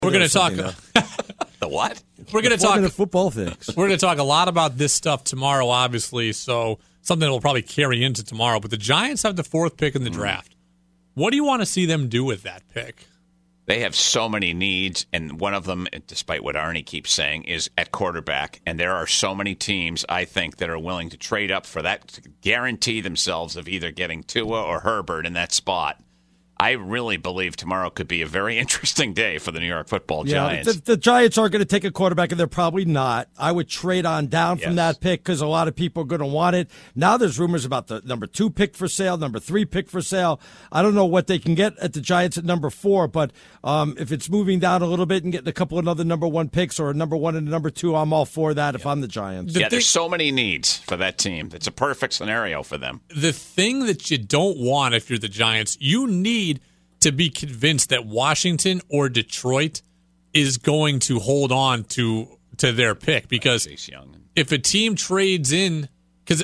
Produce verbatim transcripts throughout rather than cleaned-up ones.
We're going to talk. The what? We're going to talk football things. We're going to talk a lot about this stuff tomorrow, obviously. So something that will probably carry into tomorrow. But the Giants have the fourth pick in the mm. draft. What do you want to see them do with that pick? They have so many needs, and one of them, despite what Arnie keeps saying, is at quarterback. And there are so many teams, I think, that are willing to trade up for that to guarantee themselves of either getting Tua or Herbert in that spot. I really believe tomorrow could be a very interesting day for the New York Football yeah, Giants. The, the Giants aren't going to take a quarterback, and they're probably not. I would trade on down yes. from that pick because a lot of people are going to want it. Now there's rumors about the number two pick for sale, number three pick for sale. I don't know what they can get at the Giants at number four, but um, if it's moving down a little bit and getting a couple of other number one picks or a number one and a number two, I'm all for that if yeah. I'm the Giants. Yeah, there's so many needs for that team. It's a perfect scenario for them. The thing that you don't want if you're the Giants, you need to be convinced that Washington or Detroit is going to hold on to to their pick, because if a team trades in, because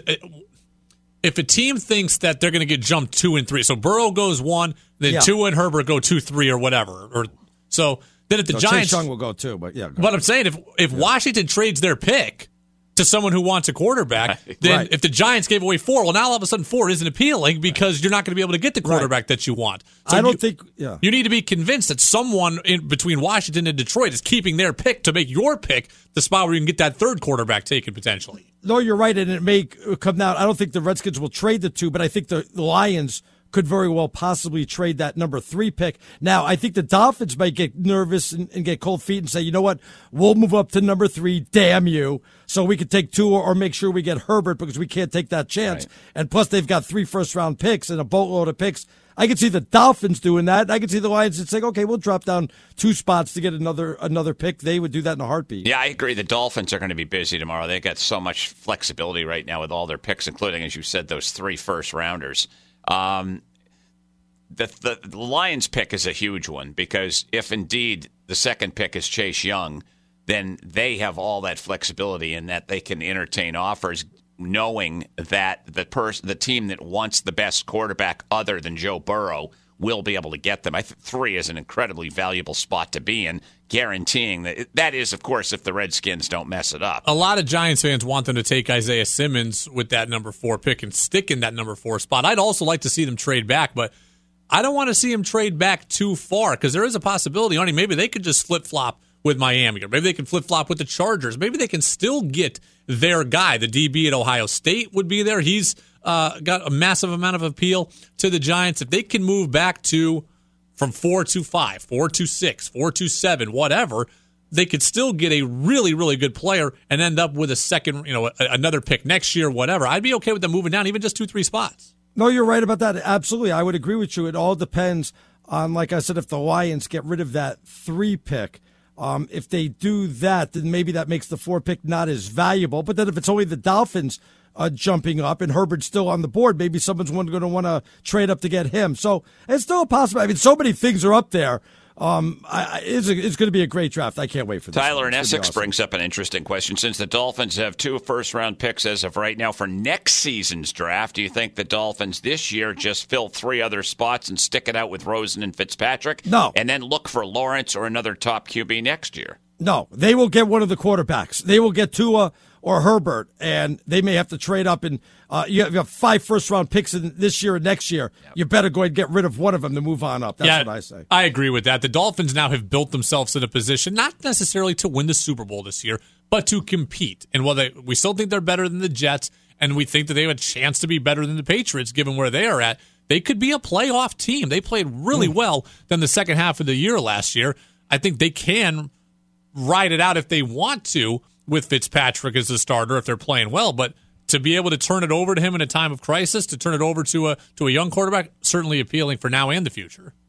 if a team thinks that they're going to get jumped two and three, so Burrow goes one, then yeah. Tua and Herbert go two, three, or whatever, or so then if the so Giants, Chase Young will go too, but yeah. But I'm saying if if yeah. Washington trades their pick to someone who wants a quarterback, right. then right. if the Giants gave away four, well, now all of a sudden four isn't appealing because right. you're not going to be able to get the quarterback right. that you want. So I don't you, think, yeah. You need to be convinced that someone in between Washington and Detroit is keeping their pick to make your pick the spot where you can get that third quarterback taken potentially. No, you're right, and it may come down. I don't think the Redskins will trade the two, but I think the, the Lions could very well possibly trade that number three pick. Now, I think the Dolphins might get nervous and, and get cold feet and say, you know what, we'll move up to number three, damn you, so we could take two or, or make sure we get Herbert because we can't take that chance. Right. And plus, they've got three first-round picks and a boatload of picks. I can see the Dolphins doing that. I can see the Lions saying, okay, we'll drop down two spots to get another another pick. They would do that in a heartbeat. Yeah, I agree. The Dolphins are going to be busy tomorrow. They've got so much flexibility right now with all their picks, including, as you said, those three first-rounders. Um, the, the the Lions pick is a huge one because if indeed the second pick is Chase Young, then they have all that flexibility in that they can entertain offers, knowing that the person, the team that wants the best quarterback other than Joe Burrow will be able to get them. I think three is an incredibly valuable spot to be in, guaranteeing that. That is, of course, if the Redskins don't mess it up. A lot of Giants fans want them to take Isaiah Simmons with that number four pick and stick in that number four spot. I'd also like to see them trade back, but I don't want to see them trade back too far because there is a possibility, Arnie, maybe they could just flip-flop with Miami, or maybe they can flip-flop with the Chargers. Maybe they can still get their guy. The D B at Ohio State would be there. He's uh, got a massive amount of appeal to the Giants. If they can move back to from four to five, four to six, four to seven, whatever, they could still get a really, really good player and end up with a second, you know, another pick next year, whatever. I'd be okay with them moving down even just two, three spots. No, you're right about that. Absolutely. I would agree with you. It all depends on, like I said, if the Lions get rid of that three pick. Um, if they do that, then maybe that makes the four pick not as valuable. But then if it's only the Dolphins uh, jumping up and Herbert's still on the board, maybe someone's going to want to trade up to get him. So it's still possible. I mean, so many things are up there. Um, I, it's, it's going to be a great draft. I can't wait for this. Tyler in Essex awesome. brings up an interesting question. Since the Dolphins have two first-round picks as of right now for next season's draft, do you think the Dolphins this year just fill three other spots and stick it out with Rosen and Fitzpatrick? No. And then look for Lawrence or another top Q B next year? No. They will get one of the quarterbacks. They will get Tua or Herbert, and they may have to trade up. And uh, you, have, you have five first-round picks in this year and next year. Yep. You better go ahead and get rid of one of them to move on up. That's yeah, what I say. I agree with that. The Dolphins now have built themselves in a position, not necessarily to win the Super Bowl this year, but to compete. And while they, we still think they're better than the Jets, and we think that they have a chance to be better than the Patriots, given where they are at, they could be a playoff team. They played really mm. well than the second half of the year last year. I think they can ride it out if they want to with Fitzpatrick as a starter if they're playing well, but to be able to turn it over to him in a time of crisis, to turn it over to a to a young quarterback, certainly appealing for now and the future.